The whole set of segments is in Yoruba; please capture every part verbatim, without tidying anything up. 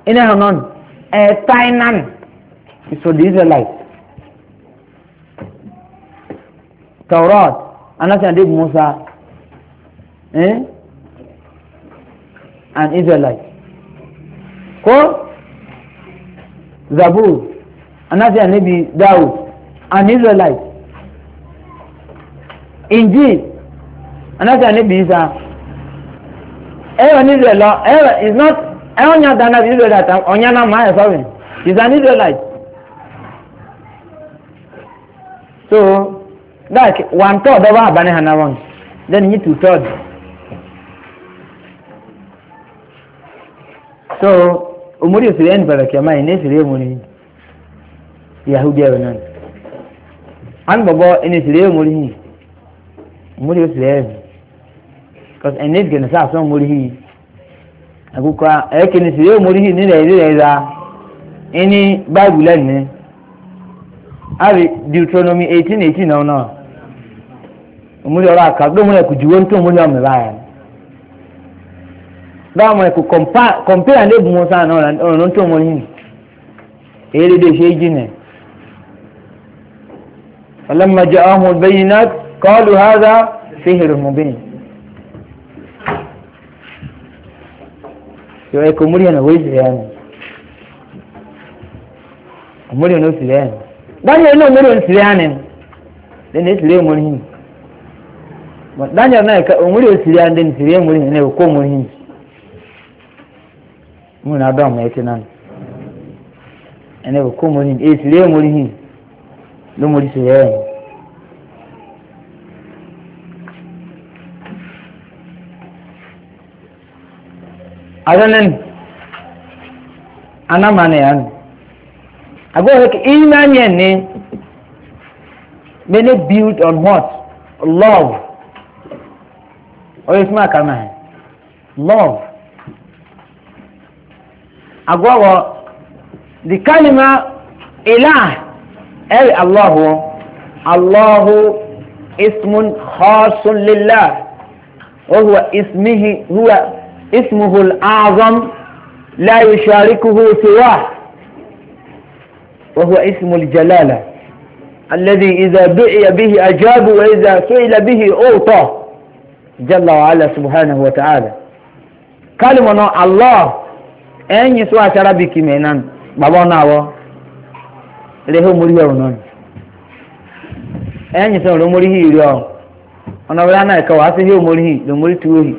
in a non a tainan is for the Israelites. Taurat, another did Musa, eh? An Israelite. Ko Zabur, another Nabi Daud, an Israelite. Injil, another Nabi Isa. Every Israelite, every is not. Every other Israelite, Onyana Maya, sorry, is an Israelite. So, like one third of our banana one, then you two thirds. So, Umuri is the end, but I can't mind this ceremony. Yahudi Avenan. And Baba in his ceremony. Umuri is the end. Because I need to have some Muri. Aguka, I can see Muri in the any Bible learning. Deuteronomy eighteen eighteen now now. Umuri Raka, don't want to do one to Muri on the line. Now I could compare compare and live more than all and on to Muri. Every day shaging. فلما جاءهم البينات قالوا هذا سحر مبين. So I come muri na wezi yani. Muri no sile. Daniel no muri sile yani. Then it's le muri. But Daniel na ka muri sile and then sile muri ne ko muri. Mu na do ma etinan. Ene ko muri e sile muri. No muri sile. Adanan anamane yan ago hek iman yan ni many built on what love or isma kama love ago the kalima ilah ay Allah Allah ismun khasun lillah wa huwa ismihi huwa اسمه الأعظم لا يشاركه سواه وهو اسم الجلالة الذي إذا دعي به أجاب وإذا سئل به أعطى جل وعلا سبحانه وتعالى كلمة الله أن يسوى شربك منان بابانا و له مريون أن يسوى لمريه اليوم أنا ولانا كواسه مريه لمريه توهي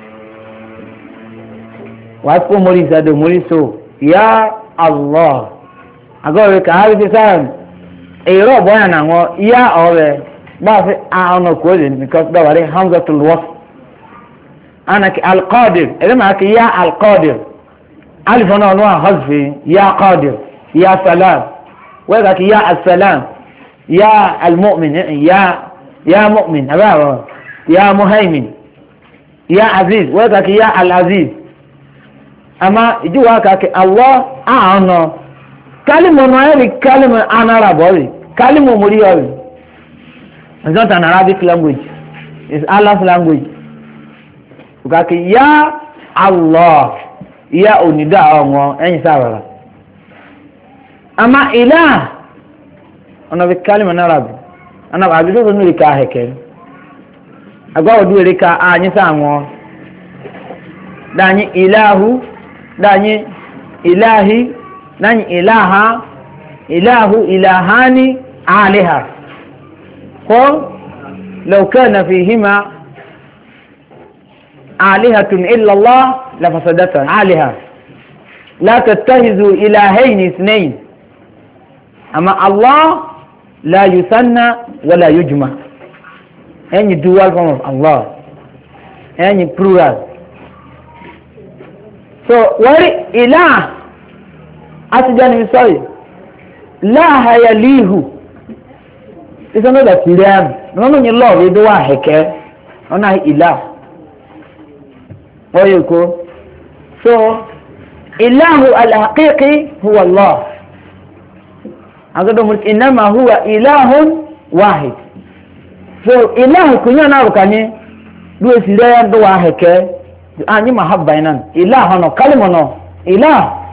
Wapo muri sado muri so ya Allah ago ka habi san e ro boya na ngo ya ore ba se a ono ko din because da wari hamzatul wasf ana ki al qadir ele ma ki ya al qadir alif ona no hazfi ya qadir ya salam wa ka ki ya as salam ya al mu'min ya ya mu'min aba ya muhaymin ya aziz wa ka ki ya al aziz ama ijuwa ka ke Allah aano kalimo no eri kalimo anara bori kalimo muri yori it's not an Arabic language it's Allah's language ka ke ya Allah ya unida onwo enyi sawara ama ilah ona be kalimo na Arabic ana ba bi so no ka heke agwa odu ere ka anyi sanwo danyi ilahu danyi ilahi danyi ilaha ilahu ilahani aliha ko law kana fihima alihatun illa Allah la fasadatan aliha la tattahizu ilahayn ithnayn ama Allah la yusanna wala yujma any dual form of Allah any plural. So wari ilah asijani misoi la hayalihu is another kiliam no no ni love do wa heke ona ilah oyeko so ilahu al-haqiqi huwa Allah agado mulk inma huwa ilahun wahid so ilahu kunya na rukani duwe sire do wa heke anyi mahabba inan ilah no kalimo no ilah